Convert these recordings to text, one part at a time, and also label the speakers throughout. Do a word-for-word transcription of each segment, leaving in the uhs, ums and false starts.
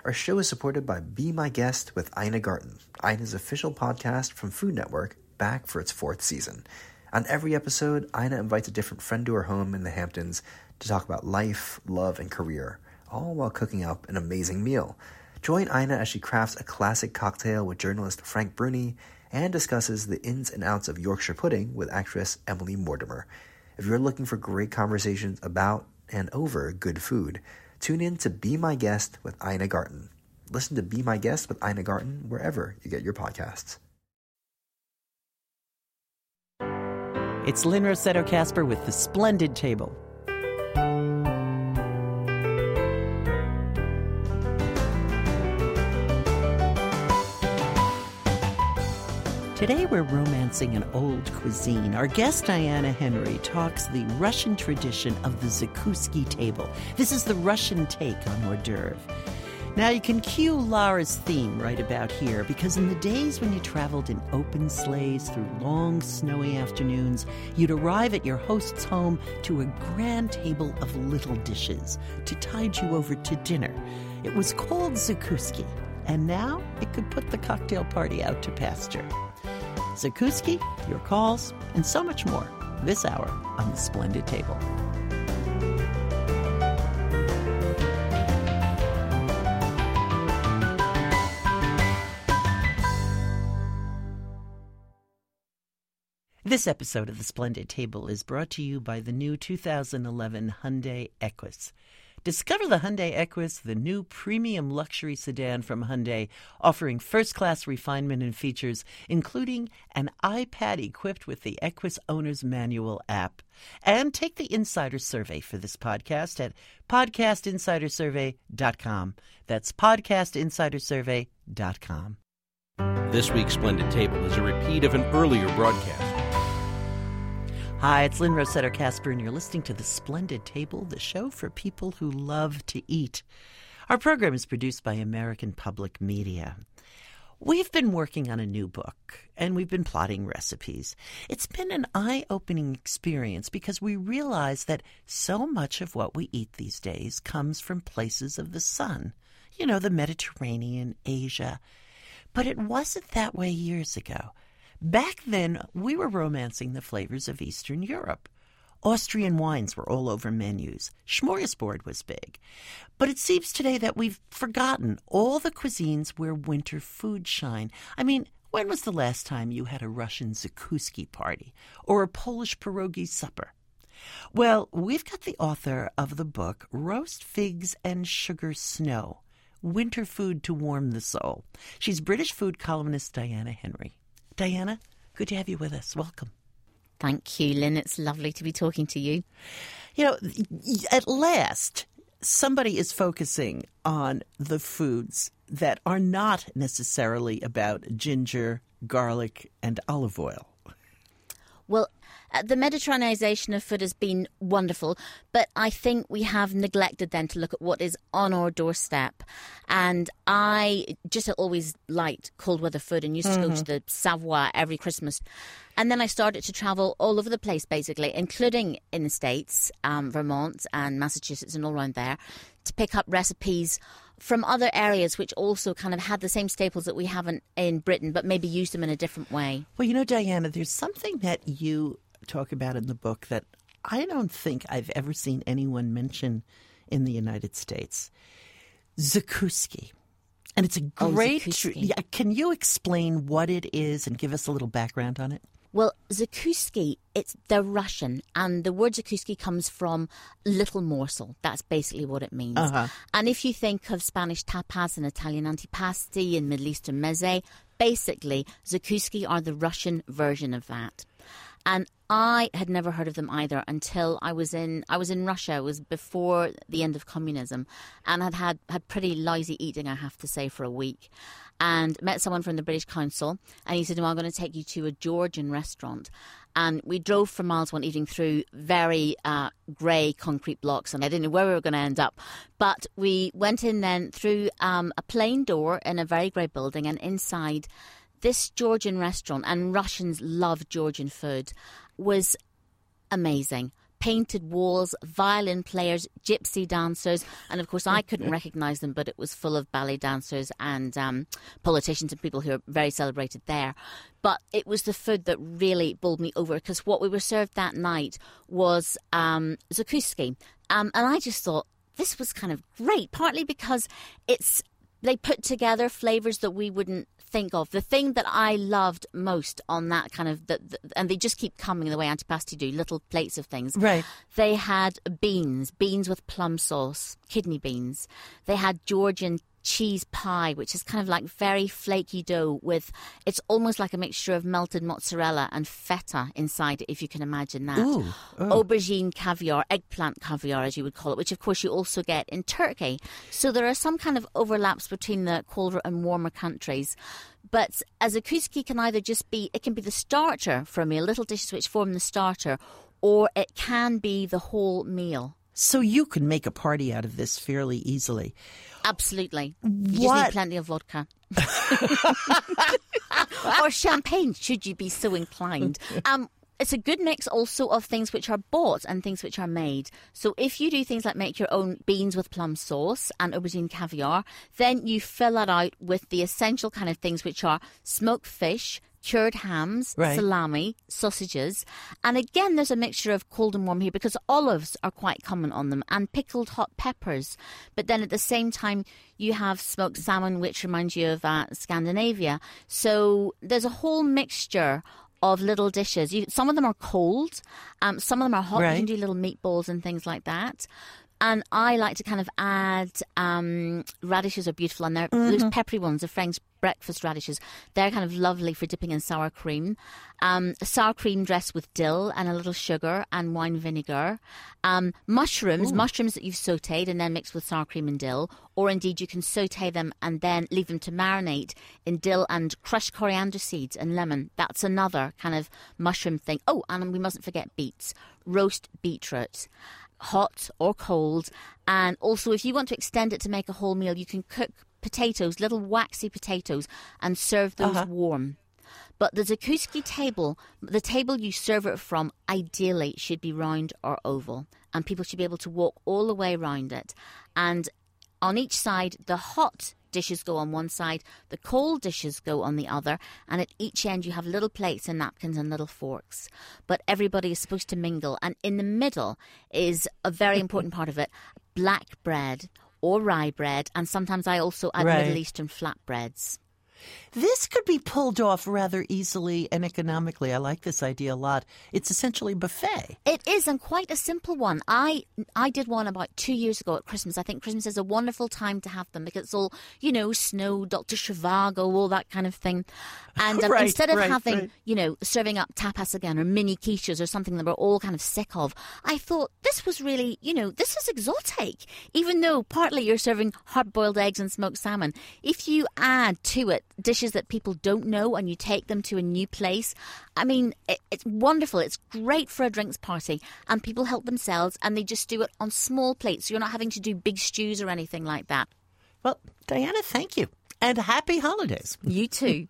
Speaker 1: Our show is supported by Be My Guest with Ina Garten, Ina's official podcast from Food Network, back for its fourth season. On every episode, Ina invites a different friend to her home in the Hamptons to talk about life, love, and career, all while cooking up an amazing meal. Join Ina as she crafts a classic cocktail with journalist Frank Bruni and discusses the ins and outs of Yorkshire pudding with actress Emily Mortimer. If you're looking for great conversations about and over good food, tune in to Be My Guest with Ina Garten. Listen to Be My Guest with Ina Garten wherever you get your podcasts.
Speaker 2: It's Lynn Rossetto Kasper with The Splendid Table. Today we're romancing an old cuisine. Our guest, Diana Henry, talks the Russian tradition of the Zakouski table. This is the Russian take on hors d'oeuvre. Now you can cue Lara's theme right about here, because in the days when you traveled in open sleighs through long snowy afternoons, you'd arrive at your host's home to a grand table of little dishes to tide you over to dinner. It was called Zakouski, and now it could put the cocktail party out to pasture. Zakouski, your calls, and so much more this hour on The Splendid Table. This episode of The Splendid Table is brought to you by the new two thousand eleven Hyundai Equus. Discover the Hyundai Equus, the new premium luxury sedan from Hyundai, offering first-class refinement and features, including an iPad equipped with the Equus Owner's Manual app. And take the Insider Survey for this podcast at podcast insider survey dot com. That's podcast insider survey dot com.
Speaker 3: This week's Splendid Table is a repeat of an earlier broadcast.
Speaker 2: Hi, it's Lynn Rossetto Kasper, and you're listening to The Splendid Table, the show for people who love to eat. Our program is produced by American Public Media. We've been working on a new book, and we've been plotting recipes. It's been an eye-opening experience because we realize that so much of what we eat these days comes from places of the sun. You know, the Mediterranean, Asia. But it wasn't that way years ago. Back then, we were romancing the flavors of Eastern Europe. Austrian wines were all over menus. Smorgasbord was big. But it seems today that we've forgotten all the cuisines where winter foods shine. I mean, when was the last time you had a Russian Zakouski party or a Polish pierogi supper? Well, we've got the author of the book, Roast Figs and Sugar Snow, Winter Food to Warm the Soul. She's British food columnist Diana Henry. Diana, good to have you with us. Welcome.
Speaker 4: Thank you, Lynn. It's lovely to be talking to you.
Speaker 2: You know, at last, somebody is focusing on the foods that are not necessarily about ginger, garlic, and olive oil.
Speaker 4: Well, uh, the Mediterraneization of food has been wonderful, but I think we have neglected then to look at what is on our doorstep. And I just always liked cold weather food and used mm-hmm. to go to the Savoie every Christmas. And then I started to travel all over the place, basically, including in the States, um, Vermont and Massachusetts and all around there, to pick up recipes from other areas which also kind of had the same staples that we haven't in Britain, but maybe used them in a different way.
Speaker 2: Well, you know, Diana, there's something that you talk about in the book that I don't think I've ever seen anyone mention in the United States. Zakouski. And it's a great...
Speaker 4: Oh,
Speaker 2: tr- yeah, can you explain what it is and give us a little background on it?
Speaker 4: Well, Zakouski, it's the Russian, and the word Zakouski comes from little morsel. That's basically what it means. Uh-huh. And if you think of Spanish tapas and Italian antipasti and Middle Eastern meze, basically Zakouski are the Russian version of that. And I had never heard of them either until I was in I was in Russia. It was before the end of communism, and had had, had pretty lousy eating, I have to say, for a week. And met someone from the British Council, and he said, "No, I'm going to take you to a Georgian restaurant." And we drove for miles one evening through very uh, grey concrete blocks, and I didn't know where we were going to end up. But we went in then through um, a plain door in a very grey building, and inside this Georgian restaurant, and Russians love Georgian food, was amazing. painted walls, violin players, gypsy dancers, and of course I couldn't recognise them, but it was full of ballet dancers and um, politicians and people who are very celebrated there. But it was the food that really bowled me over, because what we were served that night was um, zakuski. Um, and I just thought this was kind of great, partly because it's they put together flavours that we wouldn't think of. The thing that I loved most on that kind of, the, the, and they just keep coming the way antipasti do, little plates of things.
Speaker 2: Right.
Speaker 4: They had beans, beans with plum sauce, kidney beans. They had Georgian cheese pie, which is kind of like very flaky dough with, it's almost like a mixture of melted mozzarella and feta inside it, if you can imagine that.
Speaker 2: Ooh, ooh.
Speaker 4: Aubergine caviar, eggplant caviar, as you would call it, which of course you also get in Turkey. So there are some kind of overlaps between the colder and warmer countries. But a zakuski can either just be, it can be the starter for a meal, little dishes which form the starter, or it can be the whole meal.
Speaker 2: So you can make a party out of this fairly easily.
Speaker 4: Absolutely. You
Speaker 2: What?
Speaker 4: just need plenty of vodka. Or champagne, should you be so inclined. Um, it's a good mix also of things which are bought and things which are made. So if you do things like make your own beans with plum sauce and aubergine caviar, then you fill that out with the essential kind of things which are smoked fish, cured hams,
Speaker 2: Right.
Speaker 4: salami, sausages. And again, there's a mixture of cold and warm here because olives are quite common on them, and pickled hot peppers. But then at the same time, you have smoked salmon, which reminds you of uh, Scandinavia. So there's a whole mixture of little dishes. You, some of them are cold, um, some of them are hot.
Speaker 2: Right.
Speaker 4: You can do little meatballs and things like that. And I like to kind of add um, radishes are beautiful, and they're
Speaker 2: Mm-hmm.
Speaker 4: those peppery ones, the French breakfast radishes. They're kind of lovely for dipping in sour cream. Um, sour cream dressed with dill and a little sugar and wine vinegar. Um, mushrooms,
Speaker 2: Ooh.
Speaker 4: mushrooms that you've sautéed and then mixed with sour cream and dill. Or indeed you can sauté them and then leave them to marinate in dill and crushed coriander seeds and lemon. That's another kind of mushroom thing. Oh, and we mustn't forget beets. Roast beetroot. Hot or cold. And also if you want to extend it to make a whole meal, you can cook potatoes, little waxy potatoes, and serve those
Speaker 2: Uh-huh.
Speaker 4: warm. But the zakuski table, the table you serve it from, ideally should be round or oval, and people should be able to walk all the way around it. And on each side, the hot dishes go on one side, the cold dishes go on the other, and at each end you have little plates and napkins and little forks. But everybody is supposed to mingle, and in the middle is a very important part of it, black bread or rye bread, and sometimes I also add
Speaker 2: Right.
Speaker 4: Middle Eastern flatbreads.
Speaker 2: This could be pulled off rather easily and economically. I like this idea a lot. It's essentially buffet.
Speaker 4: It is, and quite a simple one. I I did one about two years ago at Christmas. I think Christmas is a wonderful time to have them because it's all, you know, snow, Doctor Zhivago, all that kind of thing. And um,
Speaker 2: Right,
Speaker 4: instead of
Speaker 2: right,
Speaker 4: having,
Speaker 2: right.
Speaker 4: you know, serving up tapas again or mini quiches or something that we're all kind of sick of, I thought this was really, you know, this is exotic. Even though partly you're serving hard-boiled eggs and smoked salmon, if you add to it dishes that people don't know and you take them to a new place, I mean, it, it's wonderful. It's great for a drinks party, and people help themselves and they just do it on small plates. So you're not having to do big stews or anything like that.
Speaker 2: Well, Diana, thank you. And happy holidays.
Speaker 4: You too.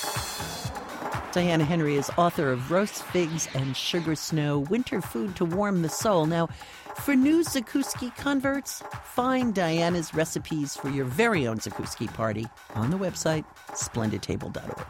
Speaker 2: Diana Henry is author of Roast Figs and Sugar Snow, Winter Food to Warm the Soul. Now, for new zakuski converts, find Diana's recipes for your very own zakuski party on the website splendid table dot org.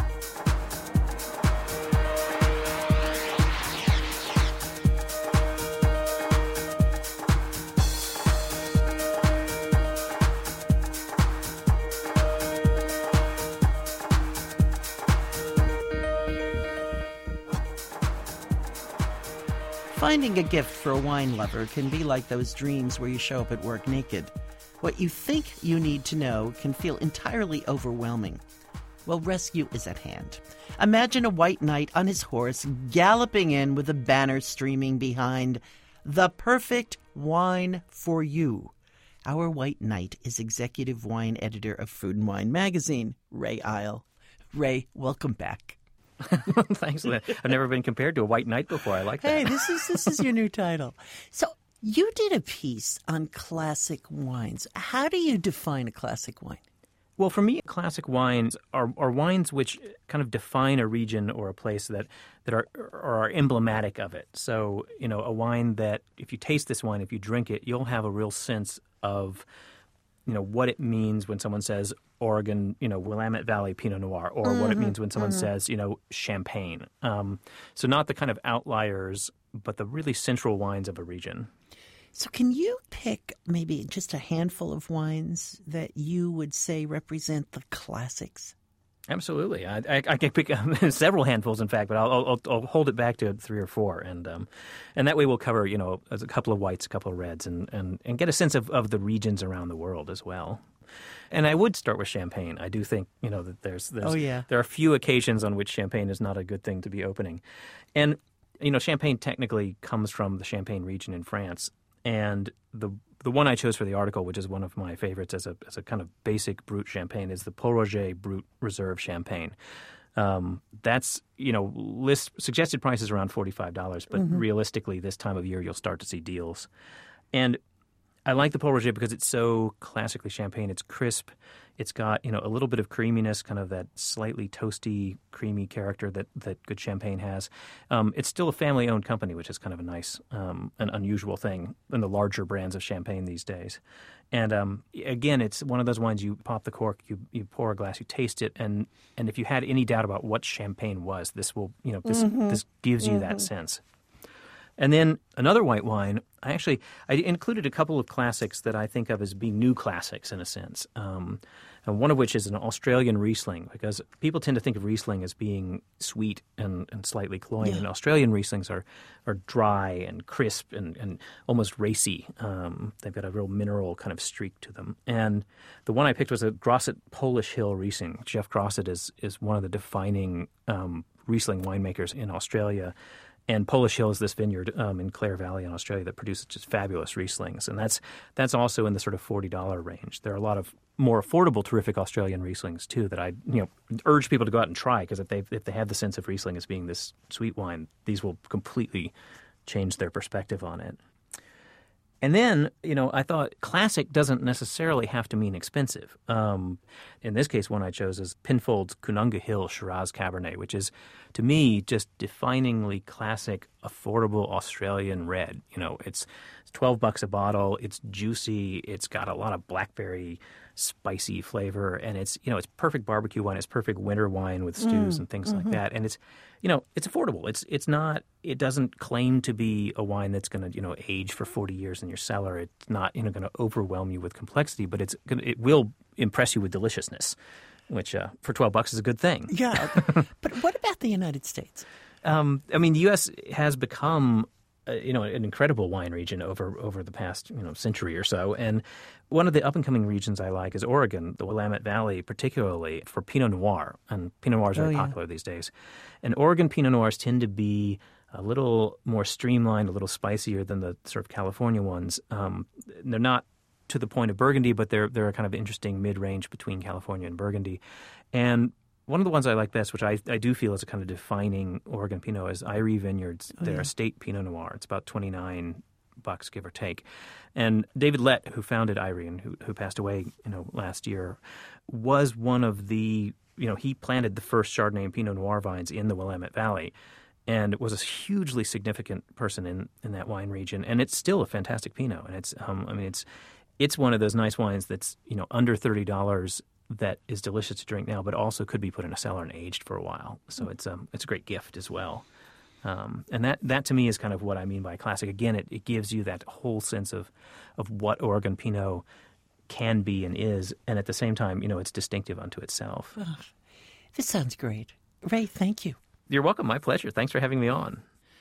Speaker 2: Finding a gift for a wine lover can be like those dreams where you show up at work naked. What you think you need to know can feel entirely overwhelming. Well, rescue is at hand. Imagine a white knight on his horse galloping in with a banner streaming behind. The perfect wine for you. Our white knight is executive wine editor of Food and Wine magazine, Ray Isle. Ray, welcome back.
Speaker 5: Thanks for that. I've never been compared to a white knight before. I like that.
Speaker 2: Hey, this is this is your new title. So you did a piece on classic wines. How do you define a classic wine?
Speaker 5: Well, for me, classic wines are, are wines which kind of define a region or a place that, that are, are emblematic of it. So, you know, a wine that if you taste this wine, if you drink it, you'll have a real sense of, you know, what it means when someone says Oregon, you know, Willamette Valley Pinot Noir, or mm-hmm. what it means when someone mm-hmm. says, you know, Champagne. Um, so not the kind of outliers, but the really central wines of a region.
Speaker 2: So can you pick maybe just a handful of wines that you would say represent the classics?
Speaker 5: Absolutely. I, I, I can pick um, several handfuls, in fact, but I'll, I'll, I'll hold it back to three or four. And um, and that way we'll cover, you know, a couple of whites, a couple of reds, and, and, and get a sense of, of the regions around the world as well. And I would start with Champagne. I do think, you know, that there's, there's
Speaker 2: oh, yeah.
Speaker 5: there are few occasions on which Champagne is not a good thing to be opening. And, you know, Champagne technically comes from the Champagne region in France. And the the one I chose for the article, which is one of my favorites as a as a kind of basic Brut Champagne, is the Pol Roger Brut Reserve Champagne. Um, that's, you know, list suggested price is around forty-five dollars, but mm-hmm. realistically, this time of year, you'll start to see deals. And I like the Pol Roger because it's so classically Champagne. It's crisp. It's got, you know, a little bit of creaminess, kind of that slightly toasty, creamy character that, that good Champagne has. Um, it's still a family-owned company, which is kind of a nice, um, an unusual thing in the larger brands of Champagne these days. And um, again, it's one of those wines you pop the cork, you you pour a glass, you taste it, and and if you had any doubt about what Champagne was, this will, you know, this mm-hmm. this gives you mm-hmm. that sense. And then another white wine, I actually I included a couple of classics that I think of as being new classics in a sense. Um, and one of which is an Australian Riesling, because people tend to think of Riesling as being sweet and, and slightly cloying. Yeah. And Australian Rieslings are, are dry and crisp and, and almost racy. Um, they've got a real mineral kind of streak to them. And the one I picked was a Grosset Polish Hill Riesling. Jeff Grosset is, is one of the defining um, Riesling winemakers in Australia. And Polish Hill is this vineyard um, in Clare Valley in Australia that produces just fabulous Rieslings. And that's that's also in the sort of forty dollars range. There are a lot of more affordable, terrific Australian Rieslings, too, that I you know urge people to go out and try, because if they if they have the sense of Riesling as being this sweet wine, these will completely change their perspective on it. And then, you know, I thought classic doesn't necessarily have to mean expensive. Um, in this case, one I chose is Penfolds Cununga Hill Shiraz Cabernet, which is, to me, just definingly classic, affordable Australian red. You know, it's twelve bucks a bottle. It's juicy. It's got a lot of blackberry spicy flavor, and it's, you know, it's perfect barbecue wine. It's perfect winter wine with stews mm, and things mm-hmm. like that. And it's, you know, it's affordable. It's it's not. It doesn't claim to be a wine that's going to, you know, age for forty years in your cellar. It's not, you know, going to overwhelm you with complexity, but it's gonna, it will impress you with deliciousness, which uh, for twelve bucks is a good thing.
Speaker 2: Yeah, but what about the United States?
Speaker 5: Um, I mean, the U S has become, uh, you know, an incredible wine region over over the past, you know, century or so. And one of the up-and-coming regions I like is Oregon, the Willamette Valley, particularly for Pinot Noir. And Pinot Noirs are very oh, yeah. popular these days. And Oregon Pinot Noirs tend to be a little more streamlined, a little spicier than the sort of California ones. Um, they're not to the point of Burgundy, but they're they're a kind of interesting mid-range between California and Burgundy. And one of the ones I like best, which I, I do feel is a kind of defining Oregon Pinot, is Irie Vineyards. Oh, their yeah. estate Pinot Noir. It's about twenty-nine bucks, give or take. And David Lett, who founded Irie and who, who passed away, you know, last year, was one of the, you know, he planted the first Chardonnay and Pinot Noir vines in the Willamette Valley, and was a hugely significant person in, in that wine region. And it's still a fantastic Pinot. And it's, um, I mean, it's it's one of those nice wines that's, you know, under thirty dollars, that is delicious to drink now, but also could be put in a cellar and aged for a while. So it's um it's a great gift as well. Um, and that, that to me is kind of what I mean by classic. Again, it, it gives you that whole sense of of what Oregon Pinot can be and is, and at the same time, you know, it's distinctive unto itself.
Speaker 2: Oh, this sounds great. Ray, thank you.
Speaker 5: You're welcome. My pleasure. Thanks for having me on.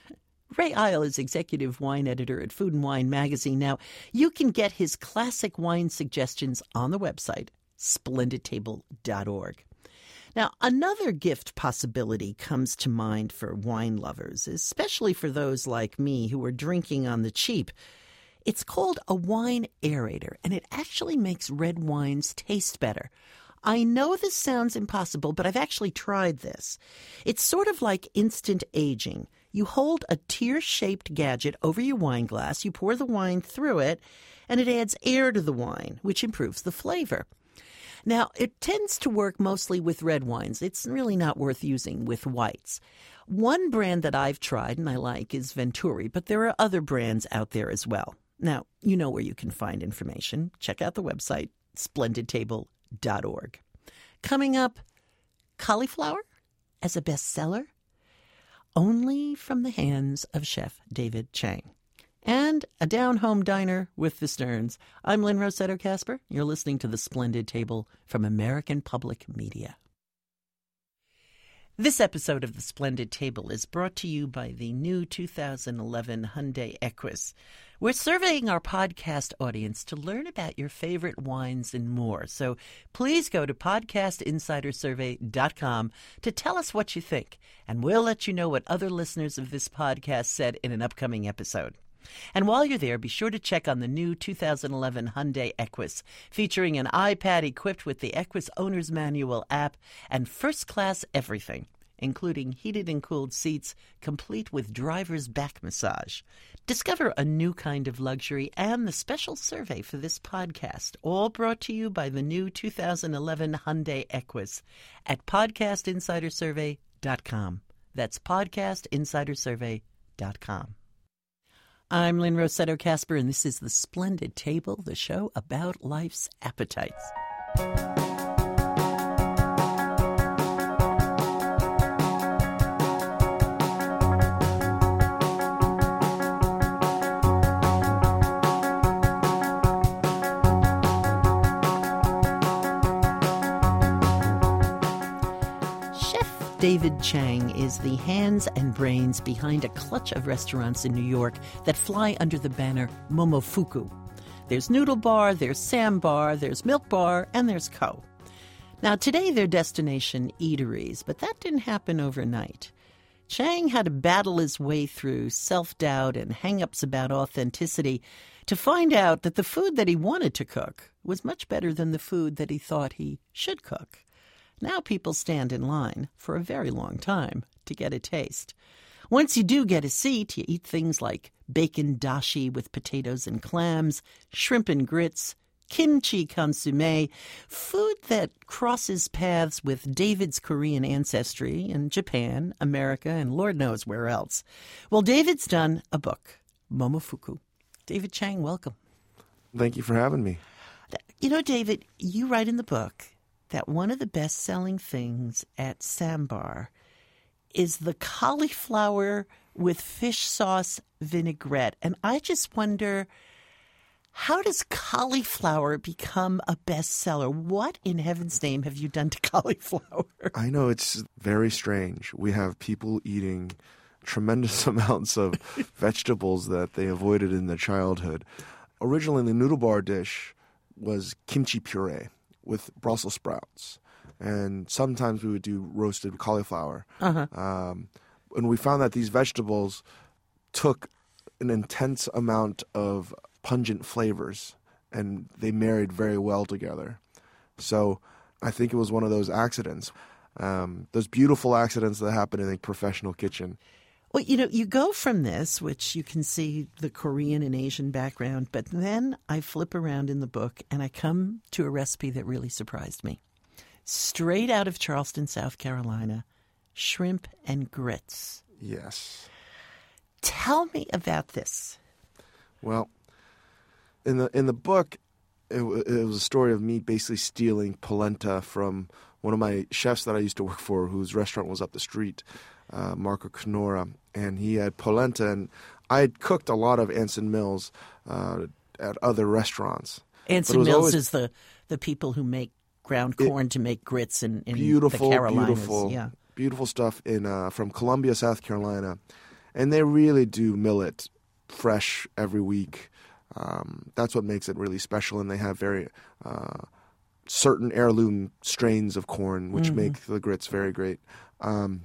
Speaker 2: Ray Isle is executive wine editor at Food and Wine magazine. Now, you can get his classic wine suggestions on the website, splendid table dot org. Now, another gift possibility comes to mind for wine lovers, especially for those like me who are drinking on the cheap. It's called a wine aerator, and it actually makes red wines taste better. I know this sounds impossible, but I've actually tried this. It's sort of like instant aging. You hold a tear-shaped gadget over your wine glass, you pour the wine through it, and it adds air to the wine, which improves the flavor. Now, it tends to work mostly with red wines. It's really not worth using with whites. One brand that I've tried and I like is Venturi, but there are other brands out there as well. Now, you know where you can find information. Check out the website, splendid table dot org. Coming up, cauliflower as a bestseller? Only from the hands of Chef David Chang. And a down-home diner with the Stearns. I'm Lynn Rossetto Kasper. You're listening to The Splendid Table from American Public Media. This episode of The Splendid Table is brought to you by the new two thousand eleven Hyundai Equus. We're surveying our podcast audience to learn about your favorite wines and more. So please go to podcast insider survey dot com to tell us what you think, and we'll let you know what other listeners of this podcast said in an upcoming episode. And while you're there, be sure to check on the new two thousand eleven Hyundai Equus, featuring an iPad equipped with the Equus Owner's Manual app and first-class everything, including heated and cooled seats, complete with driver's back massage. Discover a new kind of luxury and the special survey for this podcast, all brought to you by the new two thousand eleven Hyundai Equus at podcast insider survey dot com. That's podcast insider survey dot com. I'm Lynn Rossetto Kasper, and this is The Splendid Table, the show about life's appetites. David Chang is the hands and brains behind a clutch of restaurants in New York that fly under the banner Momofuku. There's Noodle Bar, there's Sam Bar, there's Milk Bar, and there's Co. Now, today they're destination eateries, but that didn't happen overnight. Chang had to battle his way through self-doubt and hang-ups about authenticity to find out that the food that he wanted to cook was much better than the food that he thought he should cook. Now people stand in line for a very long time to get a taste. Once you do get a seat, you eat things like bacon dashi with potatoes and clams, shrimp and grits, kimchi consommé, food that crosses paths with David's Korean ancestry in Japan, America, and Lord knows where else. Well, David's done a book, Momofuku. David Chang, welcome.
Speaker 6: Thank you for having me.
Speaker 2: You know, David, you write in the book that one of the best-selling things at Sam Bar is the cauliflower with fish sauce vinaigrette. And I just wonder, how does cauliflower become a bestseller? What in heaven's name have you done to cauliflower?
Speaker 6: I know, it's very strange. We have people eating tremendous amounts of vegetables that they avoided in their childhood. Originally, the Noodle Bar dish was kimchi puree with Brussels sprouts, and sometimes we would do roasted cauliflower.
Speaker 2: Uh-huh.
Speaker 6: Um, and we found that these vegetables took an intense amount of pungent flavors, and they married very well together. So I think it was one of those accidents, um, those beautiful accidents that happen in a professional kitchen.
Speaker 2: Well, you know, you go from this, which you can see the Korean and Asian background, but then I flip around in the book and I come to a recipe that really surprised me. Straight out of Charleston, South Carolina, shrimp and grits.
Speaker 6: Yes.
Speaker 2: Tell me about this.
Speaker 6: Well, in the in the book, it, it was a story of me basically stealing polenta from one of my chefs that I used to work for, whose restaurant was up the street. Uh, Marco Canora, and he had polenta, and I had cooked a lot of Anson Mills uh, at other restaurants.
Speaker 2: Anson Mills always, is the, the people who make ground corn it, to make grits in, in
Speaker 6: beautiful,
Speaker 2: the Carolinas.
Speaker 6: Beautiful,
Speaker 2: yeah.
Speaker 6: beautiful stuff in uh, from Columbia, South Carolina, and they really do mill it fresh every week. Um, that's what makes it really special, and they have very uh, certain heirloom strains of corn, which mm-hmm. make the grits very great. Um,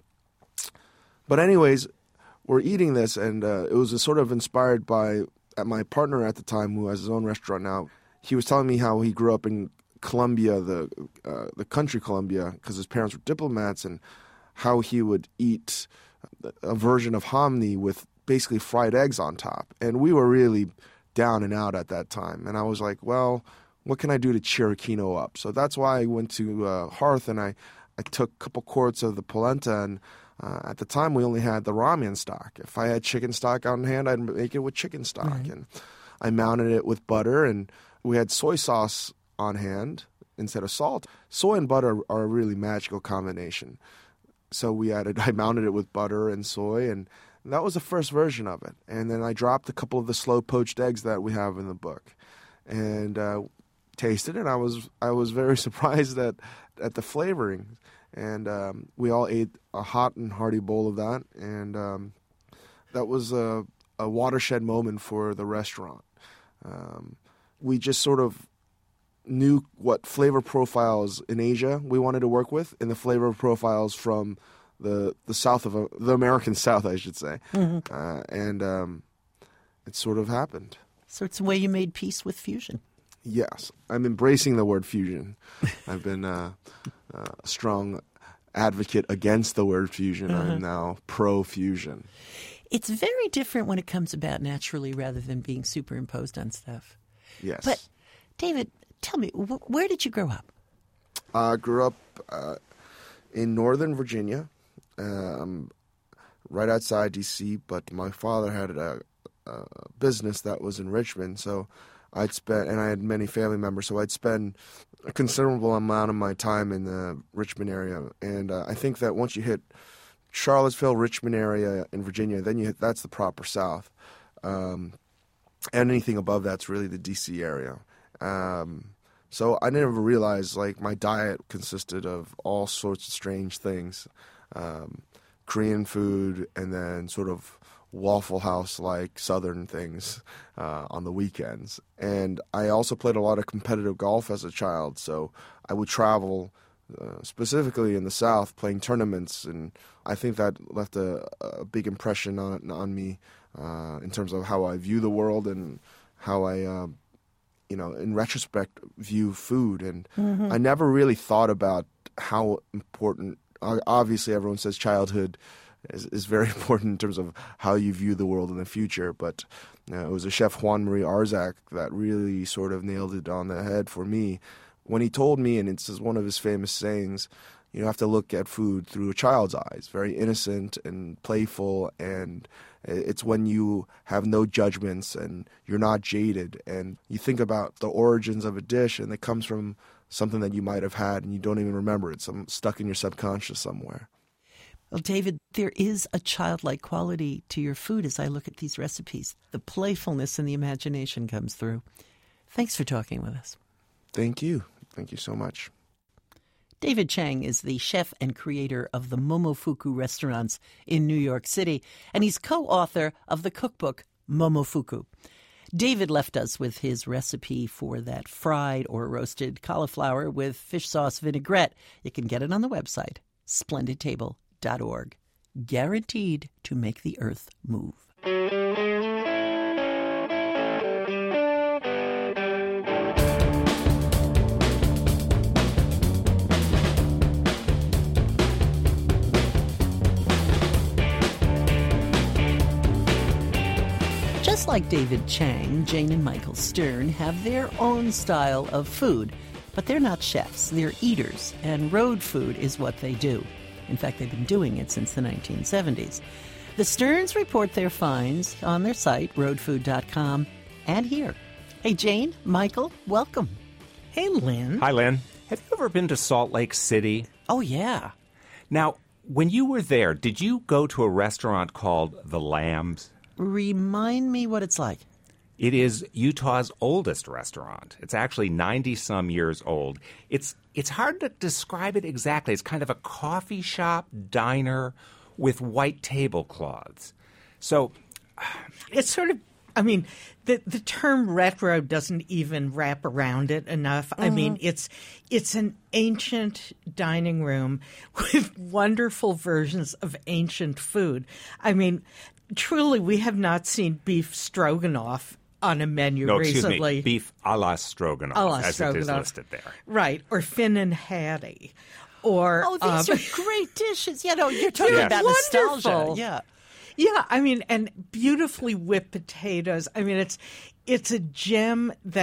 Speaker 6: But anyways, we're eating this, and uh, it was a sort of inspired by uh, my partner at the time, who has his own restaurant now. He was telling me how he grew up in Colombia, the uh, the country Colombia, because his parents were diplomats, and how he would eat a version of hominy with basically fried eggs on top. And we were really down and out at that time. And I was like, well, what can I do to cheer Kino up? So that's why I went to uh, Hearth and I, I took a couple quarts of the polenta, and uh, at the time we only had the ramen stock. If I had chicken stock on hand, I'd make it with chicken stock. Right. And I mounted it with butter, and we had soy sauce on hand instead of salt. Soy and butter are a really magical combination. So we added, I mounted it with butter and soy, and that was the first version of it. And then I dropped a couple of the slow poached eggs that we have in the book, and uh, tasted it. And I was I was very surprised at at the flavoring. And um, we all ate a hot and hearty bowl of that, and um, that was a, a watershed moment for the restaurant. Um, we just sort of knew what flavor profiles in Asia we wanted to work with, and the flavor profiles from the the south of uh, the American South, I should say, mm-hmm. uh, and um, it sort of happened.
Speaker 2: So it's a way you made peace with fusion.
Speaker 6: Yes, I'm embracing the word fusion. I've been uh, uh, a strong advocate against the word fusion. Uh-huh. I'm now pro-fusion.
Speaker 2: It's very different when it comes about naturally rather than being superimposed on stuff.
Speaker 6: Yes.
Speaker 2: But, David, tell me, wh- where did you grow up?
Speaker 6: I uh, grew up uh, in Northern Virginia, um, right outside D C, but my father had a, a business that was in Richmond, so I'd spend, and I had many family members, so I'd spend a considerable amount of my time in the Richmond area. And uh, I think that once you hit Charlottesville, Richmond area in Virginia, then you hit, that's the proper South. Um, and anything above that's really the D C area. Um, so I never realized, like, my diet consisted of all sorts of strange things. Um, Korean food, and then sort of Waffle House-like Southern things uh, on the weekends. And I also played a lot of competitive golf as a child, so I would travel uh, specifically in the South playing tournaments, and I think that left a, a big impression on, on me uh, in terms of how I view the world and how I, uh, you know, in retrospect, view food. And mm-hmm. I never really thought about how important, obviously everyone says childhood Is, is very important in terms of how you view the world in the future. But uh, it was a chef, Juan Marie Arzak, that really sort of nailed it on the head for me when he told me, and it's one of his famous sayings, you have to look at food through a child's eyes, very innocent and playful, and it's when you have no judgments and you're not jaded, and you think about the origins of a dish, and it comes from something that you might have had and you don't even remember it, some stuck in your subconscious somewhere.
Speaker 2: Well, David, there is a childlike quality to your food as I look at these recipes. The playfulness and the imagination comes through. Thanks for talking with us.
Speaker 6: Thank you. Thank you so much.
Speaker 2: David Chang is the chef and creator of the Momofuku restaurants in New York City, and he's co-author of the cookbook Momofuku. David left us with his recipe for that fried or roasted cauliflower with fish sauce vinaigrette. You can get it on the website, splendid table dot org. Guaranteed to make the earth move. Just like David Chang, Jane and Michael Stern have their own style of food, but they're not chefs, they're eaters, and road food is what they do. In fact, they've been doing it since the nineteen seventies. The Sterns report their finds on their site, road food dot com, and here. Hey, Jane, Michael, welcome.
Speaker 7: Hey, Lynn.
Speaker 8: Hi, Lynn. Have you ever been to Salt Lake City?
Speaker 2: Oh, yeah.
Speaker 8: Now, when you were there, did you go to a restaurant called The Lambs?
Speaker 2: Remind me what it's like.
Speaker 8: It is Utah's oldest restaurant. It's actually ninety-some years old. It's it's hard to describe it exactly. It's kind of a coffee shop diner with white tablecloths. So
Speaker 7: it's sort of, I mean, the the term retro doesn't even wrap around it enough. Mm-hmm. I mean, it's it's an ancient dining room with wonderful versions of ancient food. I mean, truly, we have not seen beef stroganoff on a menu
Speaker 8: no,
Speaker 7: recently.
Speaker 8: Excuse me, beef a la stroganoff,
Speaker 7: a la
Speaker 8: as
Speaker 7: stroganoff.
Speaker 8: it is listed there.
Speaker 7: Right, or Finn and Hattie. Or,
Speaker 2: oh, these
Speaker 7: um,
Speaker 2: are great dishes. You know, you're talking
Speaker 7: yes.
Speaker 2: about
Speaker 7: Wonderful.
Speaker 2: nostalgia. Yeah.
Speaker 7: Yeah, I mean, and beautifully whipped potatoes. I mean, it's it's a gem that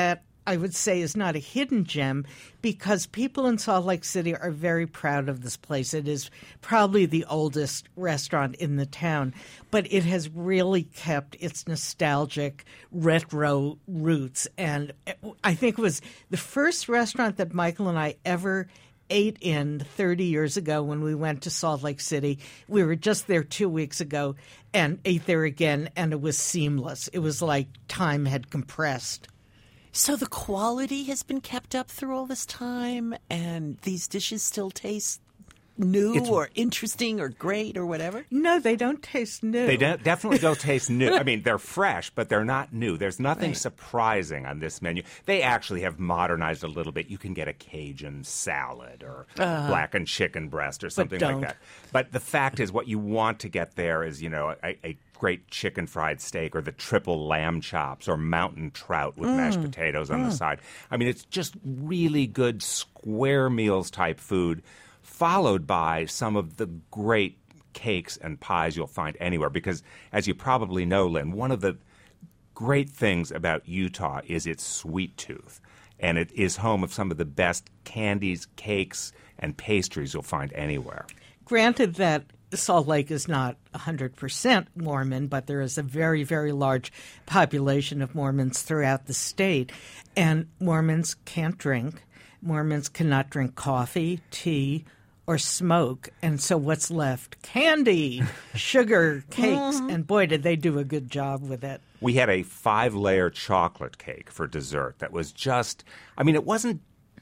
Speaker 7: I would say, is not a hidden gem because people in Salt Lake City are very proud of this place. It is probably the oldest restaurant in the town, but it has really kept its nostalgic retro roots. And I think it was the first restaurant that Michael and I ever ate in thirty years ago when we went to Salt Lake City. We were just there two weeks ago and ate there again, and it was seamless. It was like time had compressed.
Speaker 2: So the quality has been kept up through all this time, and these dishes still taste new it's, or interesting or great or whatever?
Speaker 7: No, they don't taste new.
Speaker 8: They de- definitely don't taste new. I mean, they're fresh, but they're not new. There's nothing
Speaker 7: Right.
Speaker 8: surprising on this menu. They actually have modernized a little bit. You can get a Cajun salad or
Speaker 7: Uh,
Speaker 8: blackened chicken breast or something
Speaker 7: don't.
Speaker 8: like that. But the fact is, what you want to get there is, you know, a, a great chicken fried steak or the triple lamb chops or mountain trout with
Speaker 7: Mm.
Speaker 8: mashed potatoes on the side. I mean, it's just really good square meals type food, followed by some of the great cakes and pies you'll find anywhere. Because, as you probably know, Lynn, one of the great things about Utah is its sweet tooth. And it is home of some of the best candies, cakes, and pastries you'll find anywhere.
Speaker 7: Granted that Salt Lake is not one hundred percent Mormon, but there is a very, very large population of Mormons throughout the state. And Mormons can't drink. Mormons cannot drink coffee, tea, or smoke. And so what's left? Candy, sugar, cakes. And boy, did they do a good job with it.
Speaker 8: We had a five-layer chocolate cake for dessert that was just, I mean, it wasn't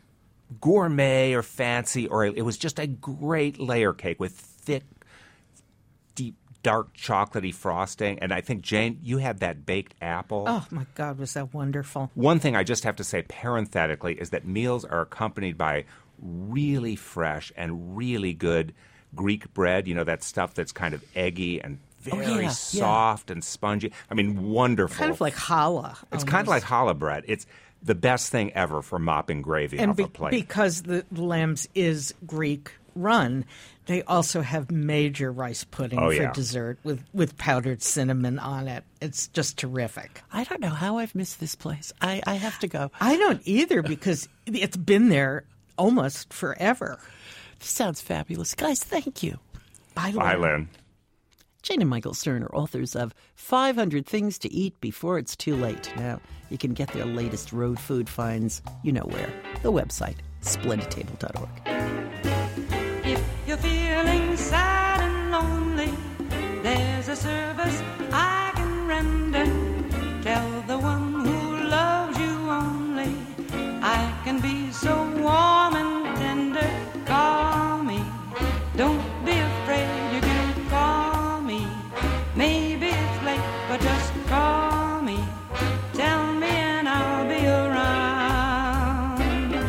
Speaker 8: gourmet or fancy, or it was just a great layer cake with thick, deep, dark chocolatey frosting. And I think, Jane, you had that baked apple.
Speaker 7: Oh, my God, was that wonderful.
Speaker 8: One thing I just have to say parenthetically is that meals are accompanied by really fresh and really good Greek bread, you know, that stuff that's kind of eggy and very
Speaker 2: Oh, yeah,
Speaker 8: soft and spongy. I mean, wonderful.
Speaker 7: Kind of like challah.
Speaker 8: It's kind of like challah bread. It's the best thing ever for mopping gravy
Speaker 7: And
Speaker 8: off
Speaker 7: be-
Speaker 8: a plate.
Speaker 7: because the Lamb's is Greek run, they also have major rice pudding
Speaker 8: Oh,
Speaker 7: for
Speaker 8: yeah.
Speaker 7: dessert with, with powdered cinnamon on it. It's just terrific.
Speaker 2: I don't know how I've missed this place. I, I have to go.
Speaker 7: I don't either because it's been there almost forever.
Speaker 2: This sounds fabulous. Guys, thank you.
Speaker 7: Bye,
Speaker 8: Bye,
Speaker 7: Lynn.
Speaker 8: Lynn.
Speaker 2: Jane and Michael Stern are authors of five hundred Things to Eat Before It's Too Late. Now, you can get their latest road food finds, you know where. The website, splendid table dot org.
Speaker 9: If you're feeling sad and lonely, there's a service I can render. Tell the one who loves you only, I can be so warm and tender. Call me, don't be afraid, you can call me. Maybe it's late, but just call me. Tell me and I'll be around.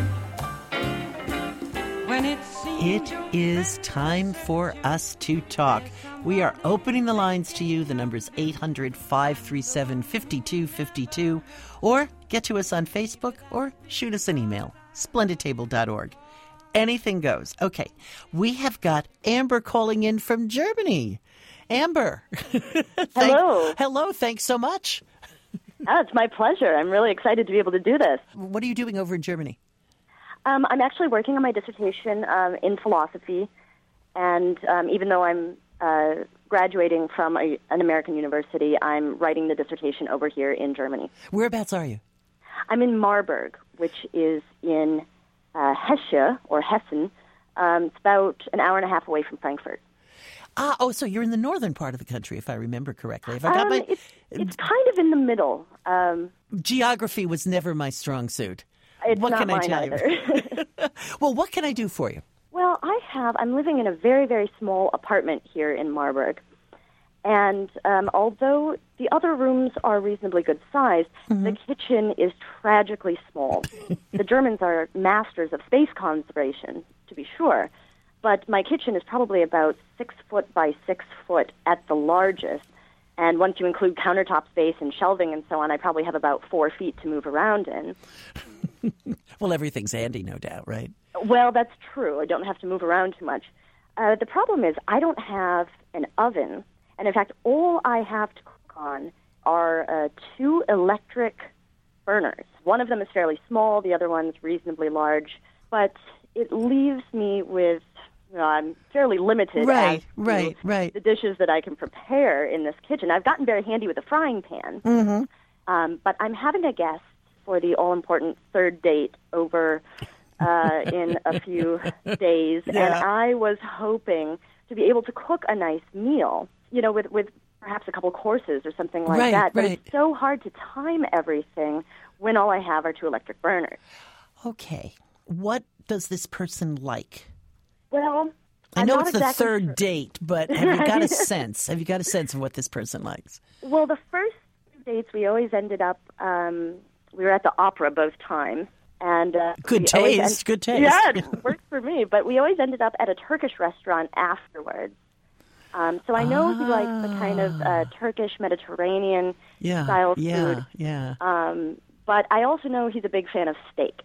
Speaker 9: When it seems
Speaker 2: It is time for us to talk. We are opening the lines to you. The number is eight hundred, five three seven, five two five two. Or get to us on Facebook or shoot us an email, splendid table dot org. Anything goes. Okay, we have got Amber calling in from Germany. Amber. Thank-
Speaker 10: Hello.
Speaker 2: Hello, thanks so much.
Speaker 10: Oh, it's my pleasure. I'm really excited to be able to do this.
Speaker 2: What are you doing over in Germany?
Speaker 10: Um, I'm actually working on my dissertation um, in philosophy, and um, even though I'm uh, graduating from a, an American university, I'm writing the dissertation over here in Germany.
Speaker 2: Whereabouts are you?
Speaker 10: I'm in Marburg, which is in uh, Hesse, or Hessen. Um, it's about an hour and a half away from Frankfurt.
Speaker 2: Ah, oh, so you're in the northern part of the country, if I remember correctly. Have I got
Speaker 10: Um,
Speaker 2: my
Speaker 10: it's, it's kind of in the middle. Um,
Speaker 2: geography was never my strong suit.
Speaker 10: it's
Speaker 2: What
Speaker 10: not
Speaker 2: can I
Speaker 10: mine
Speaker 2: tell you?
Speaker 10: either.
Speaker 2: Well, what can I do for you?
Speaker 10: Well, I have. I'm living in a very, very small apartment here in Marburg. And um, although the other rooms are reasonably good size,
Speaker 2: Mm-hmm.
Speaker 10: the kitchen is tragically small. The Germans are masters of space conservation, to be sure. But my kitchen is probably about six foot by six foot at the largest. And once you include countertop space and shelving and so on, I probably have about four feet to move around in.
Speaker 2: Well, everything's handy, no doubt, right?
Speaker 10: Well, that's true. I don't have to move around too much. Uh, the problem is I don't have an oven. And in fact, all I have to cook on are uh, two electric burners. One of them is fairly small, the other one's reasonably large, but it leaves me with, you know, I'm fairly limited
Speaker 2: right,
Speaker 10: as to
Speaker 2: right, right.
Speaker 10: the dishes that I can prepare in this kitchen. I've gotten very handy with a frying pan,
Speaker 2: Mm-hmm.
Speaker 10: um, but I'm having a guest for the all-important third date over uh, in a few days,
Speaker 2: Yeah.
Speaker 10: and I was hoping to be able to cook a nice meal, you know, with, with perhaps a couple courses or something like
Speaker 2: Right,
Speaker 10: that. But
Speaker 2: right.
Speaker 10: it's so hard to time everything when all I have are two electric burners.
Speaker 2: Okay. What does this person like?
Speaker 10: Well,
Speaker 2: I
Speaker 10: I'm
Speaker 2: know
Speaker 10: not
Speaker 2: it's the
Speaker 10: exactly
Speaker 2: third
Speaker 10: sure.
Speaker 2: date, but have you got a sense? Have you got a sense of what this person likes?
Speaker 10: Well, the first two dates, we always ended up, um, we were at the opera both times. And uh,
Speaker 2: Good
Speaker 10: we always
Speaker 2: taste, good taste.
Speaker 10: Yeah, it worked for me. But we always ended up at a Turkish restaurant afterwards. Um, so I know he likes the kind of uh, Turkish Mediterranean
Speaker 2: Yeah,
Speaker 10: style
Speaker 2: yeah,
Speaker 10: food.
Speaker 2: yeah.
Speaker 10: Um, but I also know he's a big fan of steak.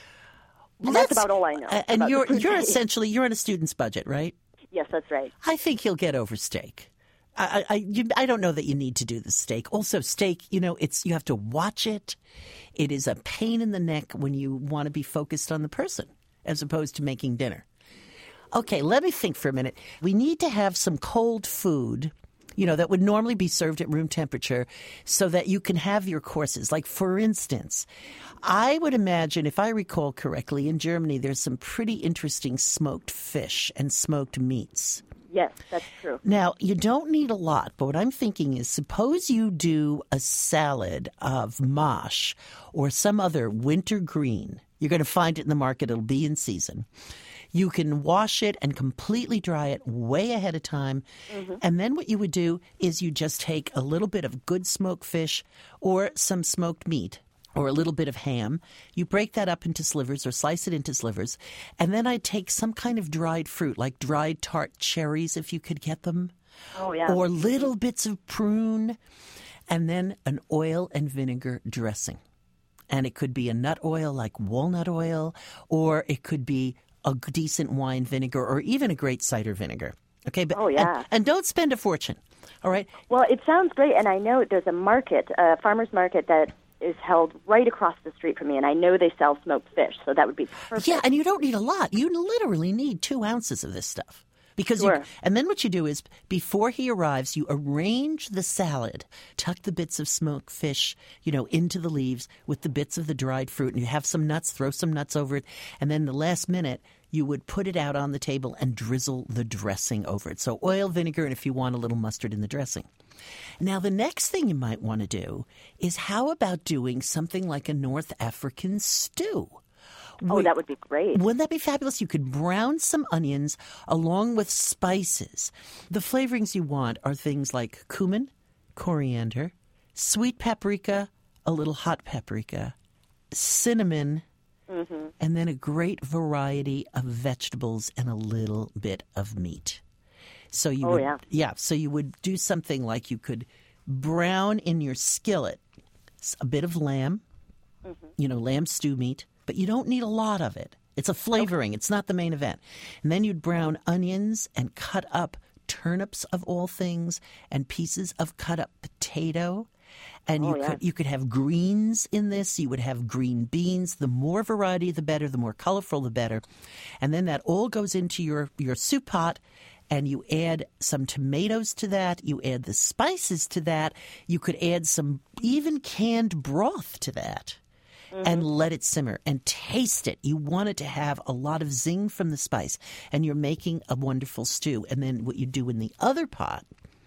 Speaker 10: And that's
Speaker 2: Let's-
Speaker 10: about all I know.
Speaker 2: a- And
Speaker 10: about
Speaker 2: you're
Speaker 10: the food
Speaker 2: you're
Speaker 10: date.
Speaker 2: essentially you're on a student's budget, right?
Speaker 10: Yes, that's right.
Speaker 2: I think he'll get over steak. I I, you, I don't know that you need to do the steak. Also, steak, you know, it's you have to watch it. It is a pain in the neck when you want to be focused on the person as opposed to making dinner. Okay, let me think for a minute. We need to have some cold food, you know, that would normally be served at room temperature so that you can have your courses. Like, for instance, I would imagine, if I recall correctly, in Germany, there's some pretty interesting smoked fish and smoked meats.
Speaker 10: Yes, that's true.
Speaker 2: Now, you don't need a lot, but what I'm thinking is suppose you do a salad of mâche or some other winter green. You're going to find it in the market. It'll be in season. You can wash it and completely dry it way ahead of time. Mm-hmm. And then what you would do is you just take a little bit of good smoked fish or some smoked meat or a little bit of ham. You break that up into slivers or slice it into slivers. And then I'd take some kind of dried fruit, like dried tart cherries if you could get them.
Speaker 10: Oh, yeah.
Speaker 2: Or little bits of prune. And then an oil and vinegar dressing. And it could be a nut oil like walnut oil, or it could be a decent wine vinegar or even a great cider vinegar. Okay, but
Speaker 10: Oh, yeah.
Speaker 2: and, and don't spend a fortune. All right?
Speaker 10: Well, it sounds great, and I know there's a market, a farmer's market that is held right across the street from me, and I know they sell smoked fish, so that would be perfect.
Speaker 2: Yeah, and you don't need a lot. You literally need two ounces of this stuff. Because
Speaker 10: Sure.
Speaker 2: you, and then what you do is, before he arrives, you arrange the salad, tuck the bits of smoked fish, you know, into the leaves with the bits of the dried fruit, and you have some nuts, throw some nuts over it, and then the last minute, you would put it out on the table and drizzle the dressing over it. So oil, vinegar, and if you want a little mustard in the dressing. Now, the next thing you might want to do is how about doing something like a North African stew?
Speaker 10: Oh, that would be great.
Speaker 2: Wouldn't that be fabulous? You could brown some onions along with spices. The flavorings you want are things like cumin, coriander, sweet paprika, a little hot paprika, cinnamon, mm-hmm. and then a great variety of vegetables and a little bit of meat. So you
Speaker 10: Oh,
Speaker 2: would,
Speaker 10: yeah.
Speaker 2: yeah, so you would do something like you could brown in your skillet a bit of lamb, mm-hmm. you know, lamb stew meat, but you don't need a lot of it. It's a flavoring. Okay. It's not the main event. And then you'd brown onions and cut up turnips of all things and pieces of cut up potato. And
Speaker 10: oh,
Speaker 2: you
Speaker 10: yeah.
Speaker 2: could you could have greens in this. You would have green beans. The more variety, the better. The more colorful, the better. And then that all goes into your, your soup pot. And you add some tomatoes to that. You add the spices to that. You could add some even canned broth to that. Mm-hmm. And let it simmer and taste it. You want it to have a lot of zing from the spice. And you're making a wonderful stew. And then what you do in the other pot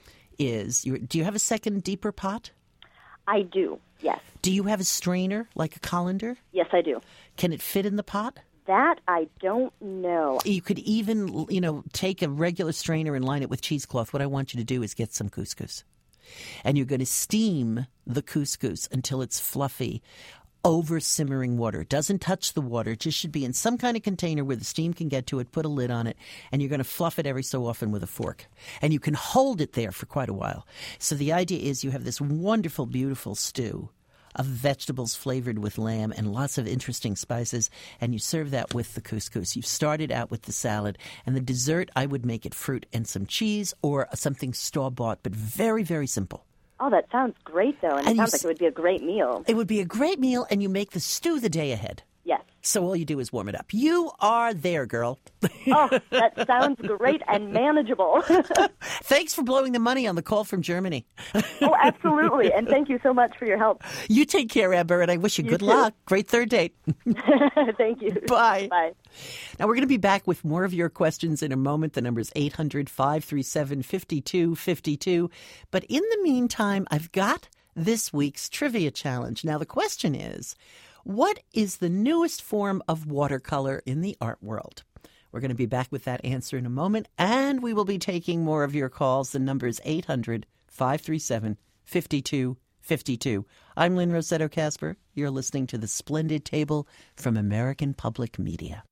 Speaker 2: is, you're, do you have a second deeper pot?
Speaker 10: I do, yes.
Speaker 2: Do you have a strainer like a colander?
Speaker 10: Yes, I do.
Speaker 2: Can it fit in the pot?
Speaker 10: That I don't know.
Speaker 2: You could even, you know, take a regular strainer and line it with cheesecloth. What I want you to do is get some couscous. And you're going to steam the couscous until it's fluffy over simmering water. It doesn't touch the water. It just should be in some kind of container where the steam can get to it. Put a lid on it, and you're going to fluff it every so often with a fork. And you can hold it there for quite a while. So the idea is you have this wonderful, beautiful stew of vegetables flavored with lamb and lots of interesting spices, and you serve that with the couscous. You started out with the salad, and the dessert, I would make it fruit and some cheese or something store-bought, but very, very simple.
Speaker 10: Oh, that sounds great, though, and,
Speaker 2: And
Speaker 10: it
Speaker 2: you
Speaker 10: sounds like
Speaker 2: s-
Speaker 10: it would be a great meal.
Speaker 2: It would be a great meal, and you make the stew the day ahead.
Speaker 10: Yes.
Speaker 2: So all you do is warm it up. You are there, girl.
Speaker 10: Oh, that sounds great and manageable.
Speaker 2: Thanks for blowing the money on the call from Germany.
Speaker 10: Oh, absolutely. And thank you so much for your help.
Speaker 2: You take care, Amber, and I wish you,
Speaker 10: You
Speaker 2: good
Speaker 10: too.
Speaker 2: luck. Great third date.
Speaker 10: Thank you.
Speaker 2: Bye.
Speaker 10: Bye.
Speaker 2: Now, we're going to be back with more of your questions in a moment. The number is eight hundred, five three seven, five two five two. But in the meantime, I've got this week's trivia challenge. Now, the question is, what is the newest form of watercolor in the art world? We're going to be back with that answer in a moment, and we will be taking more of your calls. The number is eight hundred, five three seven, five two five two. I'm Lynn Rossetto Kasper. You're listening to The Splendid Table from American Public Media.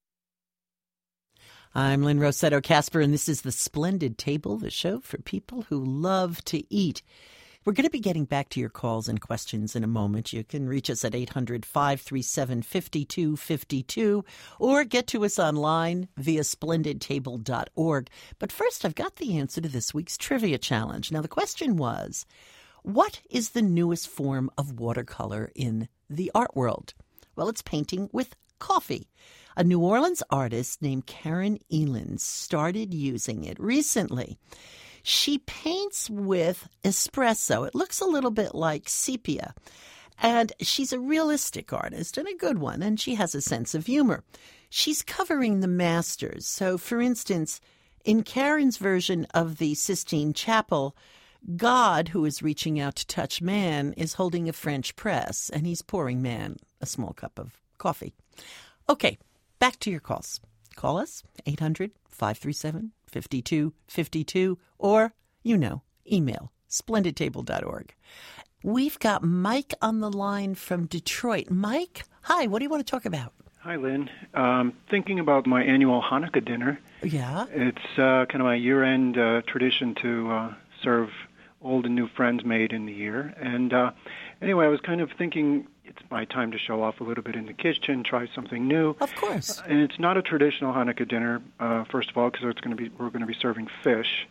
Speaker 2: I'm Lynn Rossetto Kasper, and this is The Splendid Table, the show for people who love to eat. We're going to be getting back to your calls and questions in a moment. You can reach us at eight hundred, five three seven, five two five two or get to us online via splendid table dot org. But first, I've got the answer to this week's trivia challenge. Now, the question was, what is the newest form of watercolor in the art world? Well, it's painting with coffee. A New Orleans artist named Karen Elins started using it recently. She paints with espresso. It looks a little bit like sepia. And she's a realistic artist and a good one, and she has a sense of humor. She's covering the masters. So, for instance, in Karen's version of the Sistine Chapel, God, who is reaching out to touch man, is holding a French press, and he's pouring man a small cup of coffee. Okay, back to your calls. Call us, eight hundred, five three seven, five two five two, or, you know, email, splendid table dot org. We've got Mike on the line from Detroit. Mike, hi, what do you want to talk about?
Speaker 11: Hi, Lynn. Um, thinking about my annual Hanukkah dinner.
Speaker 2: Yeah?
Speaker 11: It's uh, kind of my year-end uh, tradition to uh, serve old and new friends made in the year. And uh, anyway, I was kind of thinking it's my time to show off a little bit in the kitchen, try something new.
Speaker 2: Of course.
Speaker 11: And it's not a traditional Hanukkah dinner, uh, first of all, because it's going to be we're going to be serving fish.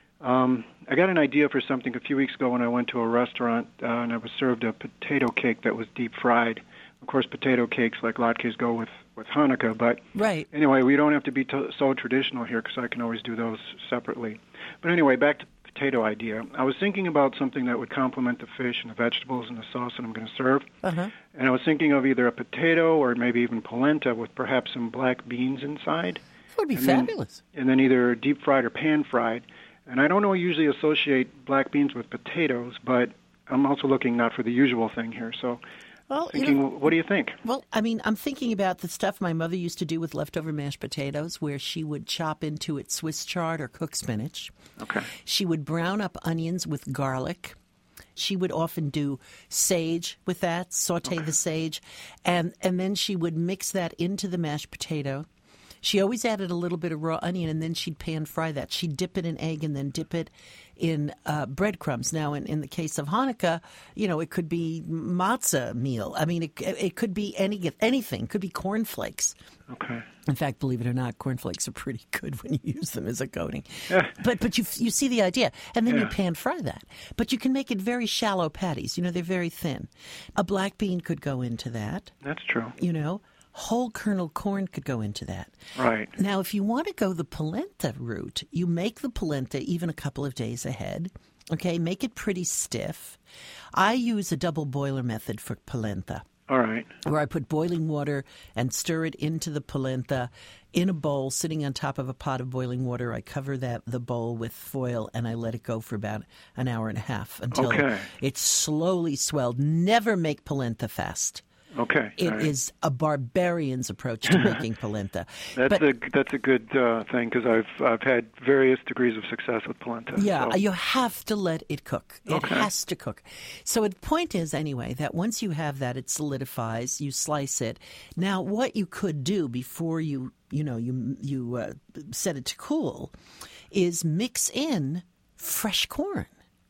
Speaker 11: Um, I got an idea for something a few weeks ago when I went to a restaurant uh, and I was served a potato cake that was deep fried. Of course, potato cakes like latkes go with, with Hanukkah, but
Speaker 2: right.
Speaker 11: Anyway, we don't have to be to- so traditional here because I can always do those separately. But anyway, back to the potato idea. I was thinking about something that would complement the fish and the vegetables and the sauce that I'm going to serve.
Speaker 2: Uh-huh.
Speaker 11: And I was thinking of either a potato or maybe even polenta with perhaps some black beans inside.
Speaker 2: That would be
Speaker 11: and
Speaker 2: fabulous.
Speaker 11: Then, and then either deep fried or pan fried. And I don't know usually associate black beans with potatoes, but I'm also looking not for the usual thing here. So
Speaker 2: well,
Speaker 11: thinking,
Speaker 2: you know,
Speaker 11: what do you think?
Speaker 2: Well, I mean, I'm thinking about the stuff my mother used to do with leftover mashed potatoes, where she would chop into it Swiss chard or cooked spinach.
Speaker 11: Okay.
Speaker 2: She would brown up onions with garlic. She would often do sage with that, saute
Speaker 11: okay.
Speaker 2: the sage, and, and then she would mix that into the mashed potato. She always added a little bit of raw onion, and then she'd pan fry that. She'd dip it in egg and then dip it in uh, breadcrumbs. Now, in, in the case of Hanukkah, you know, it could be matzah meal. I mean, it, it could be any anything. It could be cornflakes.
Speaker 11: Okay.
Speaker 2: In fact, believe it or not, cornflakes are pretty good when you use them as a coating.
Speaker 11: Yeah.
Speaker 2: But but you you see the idea, and then
Speaker 11: yeah.
Speaker 2: you pan fry that. But you can make it very shallow patties. You know, they're very thin. A black bean could go into that.
Speaker 11: That's true.
Speaker 2: You know. Whole kernel corn could go into that.
Speaker 11: Right.
Speaker 2: Now, if you want to go the polenta route, you make the polenta even a couple of days ahead. Okay, make it pretty stiff. I use a double boiler method for polenta.
Speaker 11: All right.
Speaker 2: Where I put boiling water and stir it into the polenta in a bowl, sitting on top of a pot of boiling water. I cover that the bowl with foil, and I let it go for about an hour and a half until
Speaker 11: okay.
Speaker 2: it's slowly swelled. Never make polenta fast.
Speaker 11: Okay.
Speaker 2: It
Speaker 11: right.
Speaker 2: is a barbarian's approach to making polenta.
Speaker 11: That's
Speaker 2: but,
Speaker 11: a that's a good uh, thing because I've I've had various degrees of success with polenta.
Speaker 2: Yeah,
Speaker 11: so.
Speaker 2: you have to let it cook. It
Speaker 11: okay.
Speaker 2: has to cook. So the point is, anyway, that once you have that, it solidifies. You slice it. Now, what you could do before you you know you you uh, set it to cool is mix in fresh corn.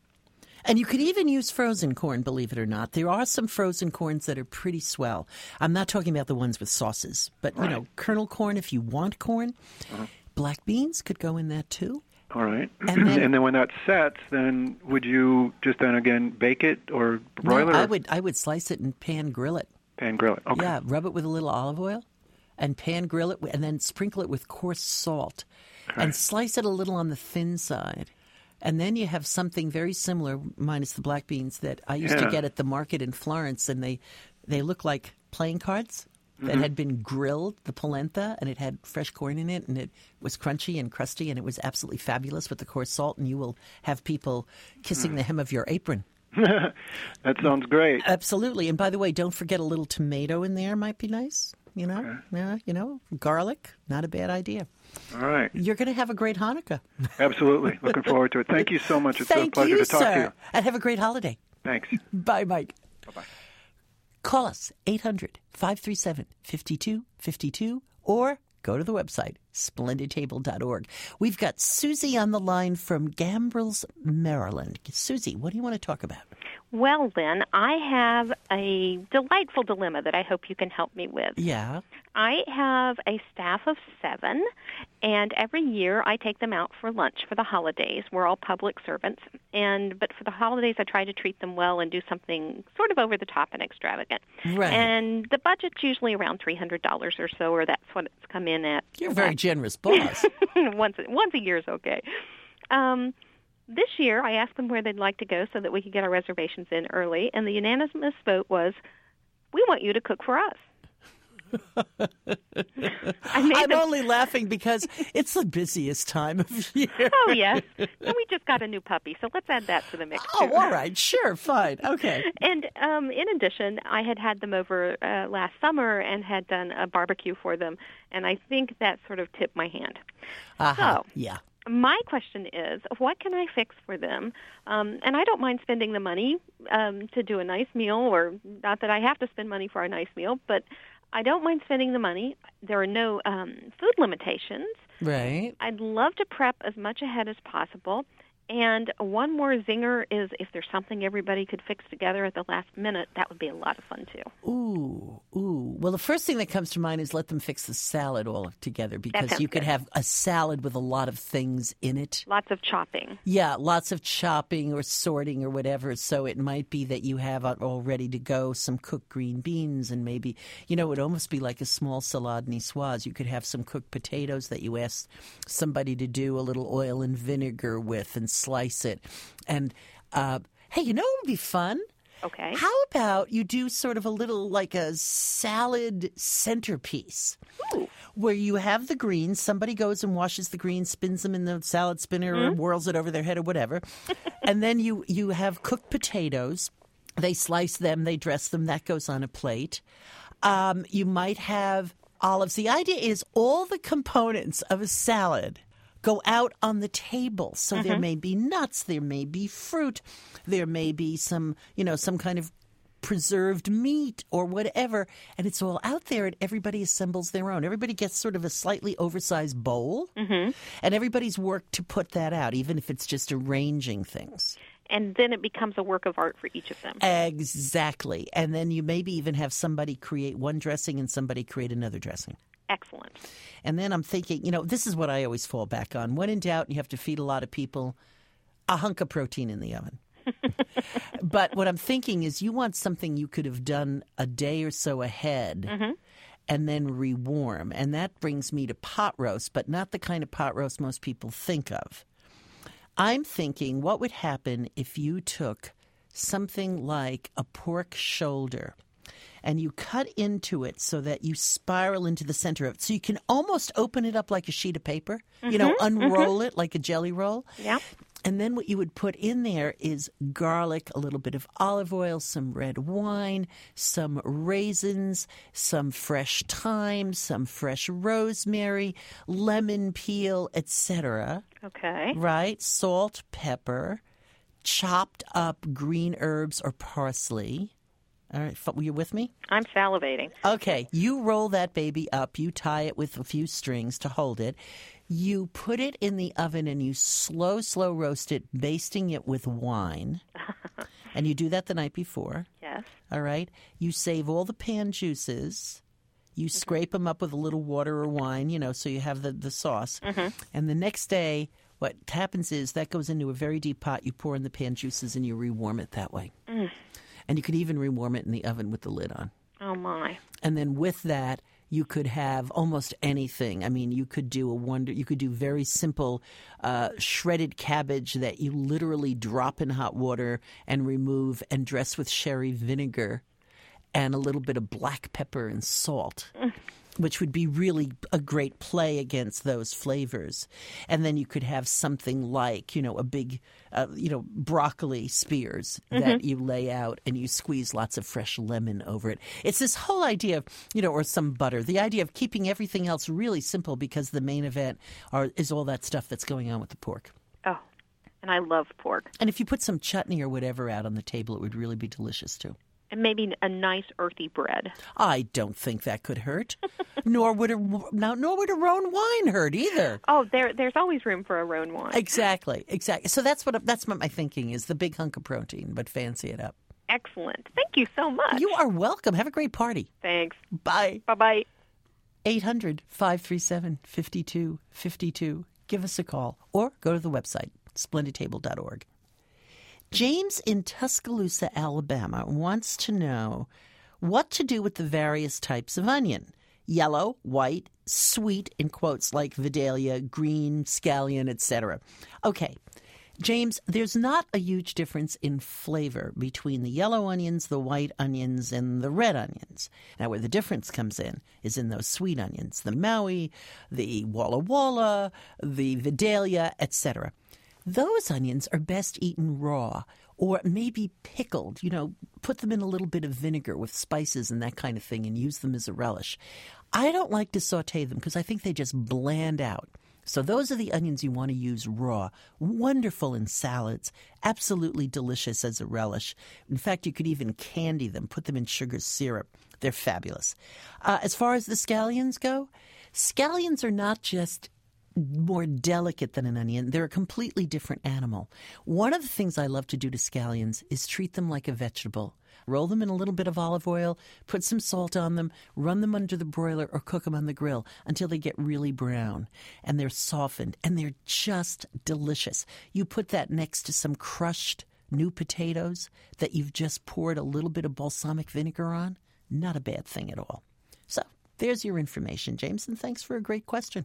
Speaker 2: And you could even use frozen corn, believe it or not. There are some frozen corns that are pretty swell. I'm not talking about the ones with sauces, but,
Speaker 11: right.
Speaker 2: you know, kernel corn if you want corn.
Speaker 11: Uh-huh.
Speaker 2: Black beans could go in that too.
Speaker 11: All right.
Speaker 2: And then,
Speaker 11: and then when that sets, then would you just then again bake it or broil
Speaker 2: no,
Speaker 11: it? Or
Speaker 2: I would I would slice it and pan grill it.
Speaker 11: pan grill it. Okay.
Speaker 2: Yeah, rub it with a little olive oil and pan grill it and then sprinkle it with coarse salt
Speaker 11: Okay.
Speaker 2: and slice it a little on the thin side. And then you have something very similar, minus the black beans, that I used
Speaker 11: Yeah.
Speaker 2: to get at the market in Florence, and they, they look like playing cards that
Speaker 11: Mm-hmm.
Speaker 2: had been grilled, the polenta, and it had fresh corn in it, and it was crunchy and crusty, and it was absolutely fabulous with the coarse salt, and you will have people kissing the hem of your apron.
Speaker 11: That sounds great.
Speaker 2: Absolutely. And by the way, don't forget a little tomato in there might be nice. You know,
Speaker 11: Okay.
Speaker 2: yeah, you know, garlic, not a bad idea.
Speaker 11: All right.
Speaker 2: You're going to have a great Hanukkah.
Speaker 11: Absolutely. Looking forward to it. Thank you so much. It's a
Speaker 2: Thank
Speaker 11: pleasure
Speaker 2: you,
Speaker 11: to talk
Speaker 2: sir.
Speaker 11: to you.
Speaker 2: And have a great holiday.
Speaker 11: Thanks.
Speaker 2: Bye, Mike.
Speaker 11: Bye-bye.
Speaker 2: Call us, eight hundred, five three seven, five two five two, or go to the website, splendid table dot org. We've got Susie on the line from Gambrills, Maryland. Susie, what do you want to talk about?
Speaker 12: Well, Lynn, I have a delightful dilemma that I hope you can help me with.
Speaker 2: Yeah.
Speaker 12: I have a staff of seven, and every year I take them out for lunch for the holidays. We're all public servants, and but for the holidays I try to treat them well and do something sort of over the top and extravagant.
Speaker 2: Right.
Speaker 12: And the budget's usually around three hundred dollars or so, or that's what it's come in at.
Speaker 2: You're a very generous boss.
Speaker 12: once once a year is okay. Um, this year, I asked them where they'd like to go so that we could get our reservations in early, and the unanimous vote was, "We want you to cook for us." I made
Speaker 2: I'm
Speaker 12: them-
Speaker 2: only laughing because it's the busiest time of year.
Speaker 12: Oh, yes. And we just got a new puppy, so let's add that to the mix,
Speaker 2: Oh,
Speaker 12: too.
Speaker 2: all right. Sure. Fine. Okay.
Speaker 12: And um, in addition, I had had them over uh, last summer and had done a barbecue for them, and I think that sort of tipped my hand.
Speaker 2: Uh-huh.
Speaker 12: So,
Speaker 2: Yeah.
Speaker 12: my question is, what can I fix for them? Um, and I don't mind spending the money um, to do a nice meal, or not that I have to spend money for a nice meal, but I don't mind spending the money. There are no um, food limitations.
Speaker 2: Right.
Speaker 12: I'd love to prep as much ahead as possible. And one more zinger is if there's something everybody could fix together at the last minute, that would be a lot of fun, too.
Speaker 2: Ooh, ooh. Well, the first thing that comes to mind is let them fix the salad all together, because
Speaker 12: sounds
Speaker 2: you could
Speaker 12: good.
Speaker 2: have a salad with a lot of things in it.
Speaker 12: Lots of chopping.
Speaker 2: Yeah, lots of chopping or sorting or whatever. So it might be that you have all ready to go some cooked green beans, and maybe, you know, it would almost be like a small salad niçoise. You could have some cooked potatoes that you asked somebody to do a little oil and vinegar with and slice it. And, uh, hey, you know what would be fun?
Speaker 12: Okay.
Speaker 2: How about you do sort of a little like a salad centerpiece?
Speaker 12: Ooh.
Speaker 2: Where you have the greens, somebody goes and washes the greens, spins them in the salad spinner
Speaker 12: Mm-hmm.
Speaker 2: or whirls it over their head or whatever. And then you, you have cooked potatoes. They slice them, they dress them, that goes on a plate. Um, you might have olives. The idea is all the components of a salad go out on the table. So
Speaker 12: Mm-hmm.
Speaker 2: there may be nuts, there may be fruit, there may be some, you know, some kind of preserved meat or whatever, and it's all out there, and everybody assembles their own. Everybody gets sort of a slightly oversized bowl,
Speaker 12: Mm-hmm.
Speaker 2: and everybody's worked to put that out, even if it's just arranging things.
Speaker 12: And then it becomes a work of art for each of them.
Speaker 2: Exactly. And then you maybe even have somebody create one dressing and somebody create another dressing.
Speaker 12: Excellent.
Speaker 2: And then I'm thinking, you know, this is what I always fall back on. When in doubt, and you have to feed a lot of people, a hunk of protein in the oven. But what I'm thinking is you want something you could have done a day or so ahead
Speaker 12: Mm-hmm.
Speaker 2: and then rewarm. And that brings me to pot roast, but not the kind of pot roast most people think of. I'm thinking, what would happen if you took something like a pork shoulder and you cut into it so that you spiral into the center of it. So you can almost open it up like a sheet of paper, you know, unroll it like a jelly roll.
Speaker 12: Yeah.
Speaker 2: And then what you would put in there is garlic, a little bit of olive oil, some red wine, some raisins, some fresh thyme, some fresh rosemary, lemon peel, et cetera.
Speaker 12: Okay.
Speaker 2: Right? Salt, pepper, chopped up green herbs or parsley. All right, were you with me?
Speaker 12: I'm salivating.
Speaker 2: Okay, you roll that baby up. You tie it with a few strings to hold it. You put it in the oven and you slow, slow roast it, basting it with wine. And you do that the night before.
Speaker 12: Yes.
Speaker 2: All right? You save all the pan juices. You scrape them up with a little water or wine, you know, so you have the, the sauce.
Speaker 12: Mm-hmm.
Speaker 2: And the next day, what happens is that goes into a very deep pot. You pour in the pan juices and you rewarm it that way.
Speaker 12: Mm.
Speaker 2: And you could even rewarm it in the oven with the lid on.
Speaker 12: Oh, my.
Speaker 2: And then with that, you could have almost anything. I mean, you could do a wonder. You could do very simple uh, shredded cabbage that you literally drop in hot water and remove and dress with sherry vinegar and a little bit of black pepper and salt, mm. which would be really a great play against those flavors. And then you could have something like, you know, a big, uh, you know, broccoli spears mm-hmm. that you lay out and you squeeze lots of fresh lemon over it. It's this whole idea of, you know, or some butter, the idea of keeping everything else really simple because the main event are, is all that stuff that's going on with the pork.
Speaker 12: Oh, and I love pork.
Speaker 2: And if you put some chutney or whatever out on the table, it would really be delicious too.
Speaker 12: And maybe a nice earthy bread.
Speaker 2: I don't think that could hurt. nor would a now, nor would a Rhone wine hurt either.
Speaker 12: Oh, there, there's always room for a Rhone wine.
Speaker 2: Exactly, exactly. So that's what that's what my thinking is: the big hunk of protein, but fancy it up.
Speaker 12: Excellent. Thank you so much.
Speaker 2: You are welcome. Have a great party.
Speaker 12: Thanks.
Speaker 2: Bye.
Speaker 12: Bye bye.
Speaker 2: eight hundred, five three seven, five two five two. Give us a call or go to the website splendid table dot org. James in Tuscaloosa, Alabama, wants to know what to do with the various types of onion. Yellow, white, sweet, in quotes like Vidalia, green, scallion, et cetera. Okay, James, there's not a huge difference in flavor between the yellow onions, the white onions, and the red onions. Now, where the difference comes in is in those sweet onions, the Maui, the Walla Walla, the Vidalia, et cetera. Those onions are best eaten raw or maybe pickled. You know, put them in a little bit of vinegar with spices and that kind of thing and use them as a relish. I don't like to saute them because I think they just bland out. So those are the onions you want to use raw. Wonderful in salads. Absolutely delicious as a relish. In fact, you could even candy them, put them in sugar syrup. They're fabulous. Uh, as far as the scallions go, scallions are not just more delicate than an onion. They're a completely different animal. One of the things I love to do to scallions is treat them like a vegetable. Roll them in a little bit of olive oil, put some salt on them, run them under the broiler or cook them on the grill until they get really brown and they're softened and they're just delicious. You put that next to some crushed new potatoes that you've just poured a little bit of balsamic vinegar on. Not a bad thing at all. So there's your information, James, and thanks for a great question.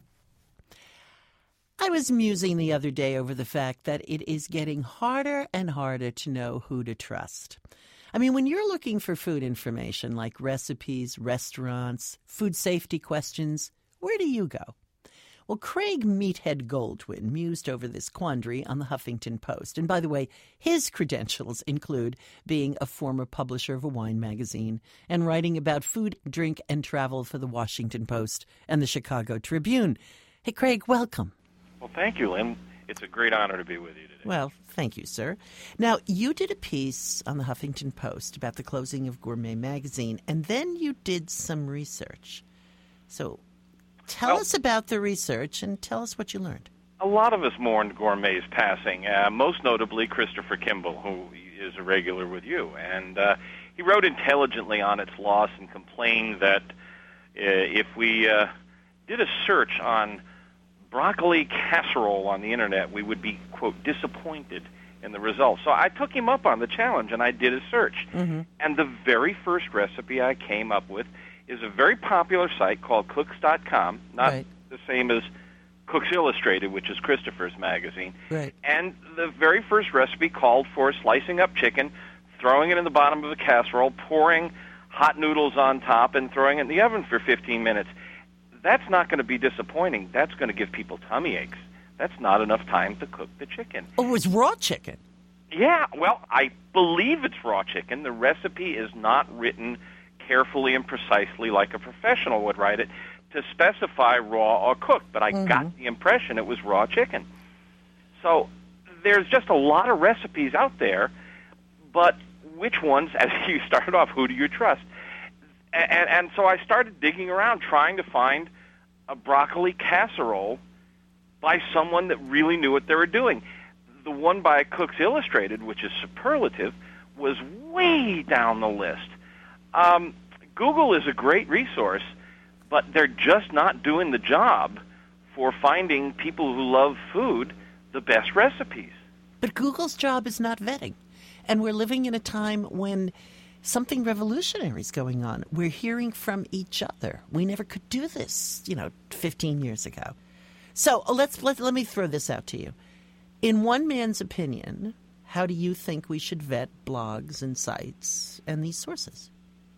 Speaker 2: I was musing the other day over the fact that it is getting harder and harder to know who to trust. I mean, when you're looking for food information like recipes, restaurants, food safety questions, where do you go? Well, Craig Meathead Goldwyn mused over this quandary on the Huffington Post. And by the way, his credentials include being a former publisher of a wine magazine and writing about food, drink, and travel for the Washington Post and the Chicago Tribune. Hey, Craig, welcome.
Speaker 13: Well, thank you, Lynn. It's a great honor to be with you today.
Speaker 2: Well, thank you, sir. Now, you did a piece on the Huffington Post about the closing of Gourmet magazine, and then you did some research. So tell well, us about the research and tell us what you learned.
Speaker 13: A lot of us mourned Gourmet's passing, uh, most notably Christopher Kimball, who is a regular with you. And uh, he wrote intelligently on its loss and complained that uh, if we uh, did a search on broccoli casserole on the internet, we would be, quote, disappointed in the results. So I took him up on the challenge, and I did a search. Mm-hmm. And the very first recipe I came up with is a very popular site called cooks dot com, not right. the same as Cooks Illustrated, which is Christopher's magazine.
Speaker 2: Right.
Speaker 13: And the very first recipe called for slicing up chicken, throwing it in the bottom of a casserole, pouring hot noodles on top, and throwing it in the oven for fifteen minutes. That's not going to be disappointing. That's going to give people tummy aches. That's not enough time to cook the chicken.
Speaker 2: Oh, it was raw chicken.
Speaker 13: Yeah, well, I believe it's raw chicken. The recipe is not written carefully and precisely like a professional would write it to specify raw or cooked, but I mm-hmm. got the impression it was raw chicken. So there's just a lot of recipes out there, but which ones, as you started off, who do you trust? And, and so I started digging around trying to find a broccoli casserole by someone that really knew what they were doing. The one by Cooks Illustrated, which is superlative, was way down the list. Um, Google is a great resource, but they're just not doing the job for finding people who love food the the best recipes.
Speaker 2: But Google's job is not vetting. And we're living in a time when something revolutionary is going on. We're hearing from each other. We never could do this, you know, fifteen years ago. So let's let, let me throw this out to you. In one man's opinion, how do you think we should vet blogs and sites and these sources?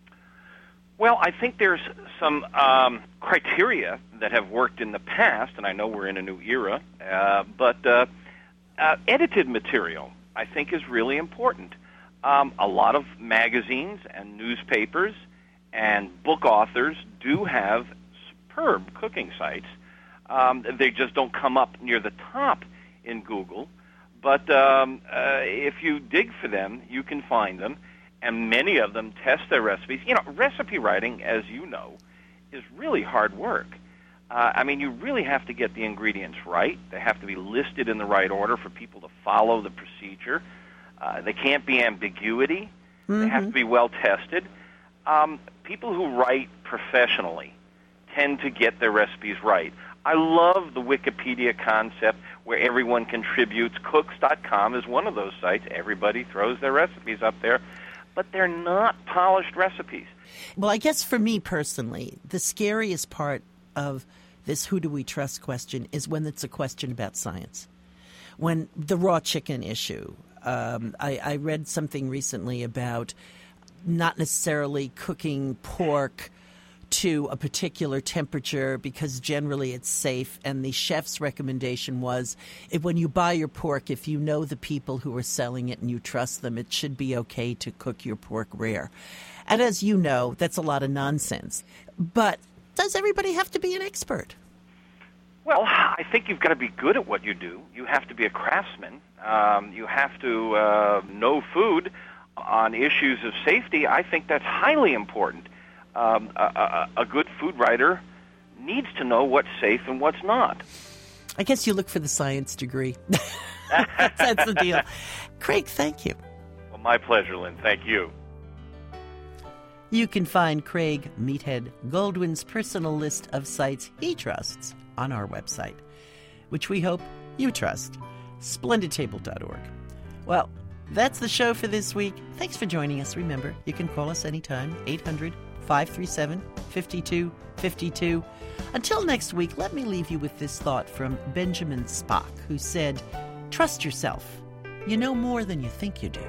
Speaker 13: Well, I think there's some um, criteria that have worked in the past, and I know we're in a new era, uh, but uh, uh, edited material, I think, is really important. Um, a lot of magazines and newspapers and book authors do have superb cooking sites. Um, they just don't come up near the top in Google. But um, uh, if you dig for them, you can find them. And many of them test their recipes. You know, recipe writing, as you know, is really hard work. Uh, I mean, you really have to get the ingredients right. They have to be listed in the right order for people to follow the procedure. Uh, they can't be ambiguity. Mm-hmm. They have to be well tested. Um, people who write professionally tend to get their recipes right. I love the Wikipedia concept where everyone contributes. Cooks dot com is one of those sites. Everybody throws their recipes up there. But they're not polished recipes.
Speaker 2: Well, I guess for me personally, the scariest part of this who do we trust question is when it's a question about science. When the raw chicken issue, um, I, I read something recently about not necessarily cooking pork to a particular temperature because generally it's safe, and the chef's recommendation was if, when you buy your pork, if you know the people who are selling it and you trust them, it should be okay to cook your pork rare. And as you know, that's a lot of nonsense. But does everybody have to be an expert?
Speaker 13: Well, I think you've got to be good at what you do. You have to be a craftsman. Um, you have to uh, know food on issues of safety. I think that's highly important. Um, a, a, a good food writer needs to know what's safe and what's not.
Speaker 2: I guess you look for the science degree. that's, that's the deal. Craig, thank you.
Speaker 13: Well, my pleasure, Lynn. Thank you.
Speaker 2: You can find Craig Meathead Goldwyn's personal list of sites he trusts on our website, which we hope you trust, splendid table dot org. Well, that's the show for this week. Thanks for joining us. Remember, you can call us anytime, eight hundred, five three seven, five two five two. Until next week, let me leave you with this thought from Benjamin Spock, who said, "Trust yourself. You know more than you think you do."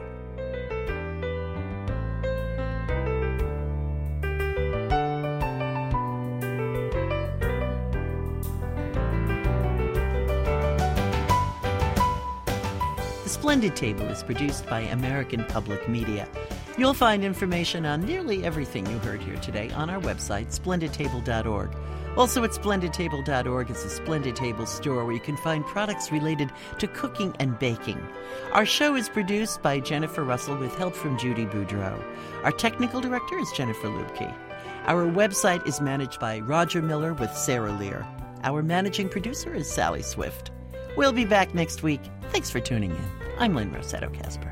Speaker 2: Splendid Table is produced by American Public Media. You'll find information on nearly everything you heard here today on our website, splendid table dot org. Also at splendid table dot org is a Splendid Table store where you can find products related to cooking and baking. Our show is produced by Jennifer Russell with help from Judy Boudreau. Our technical director is Jennifer Lubke. Our website is managed by Roger Miller with Sarah Lear. Our managing producer is Sally Swift. We'll be back next week. Thanks for tuning in. I'm Lynn Rossetto Kasper.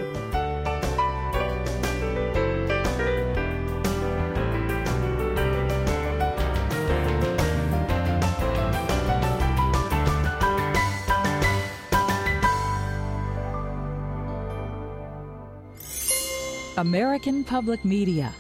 Speaker 14: American Public Media.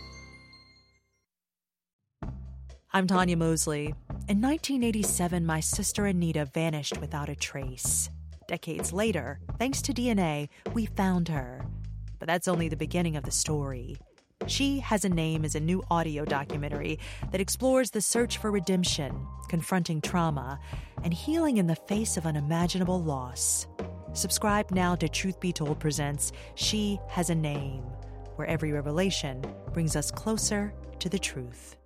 Speaker 15: I'm Tanya Mosley. In nineteen eighty-seven, my sister Anita vanished without a trace. Decades later, thanks to D N A, we found her. But that's only the beginning of the story. She Has a Name is a new audio documentary that explores the search for redemption, confronting trauma, and healing in the face of unimaginable loss. Subscribe now to Truth Be Told presents She Has a Name, where every revelation brings us closer to the truth.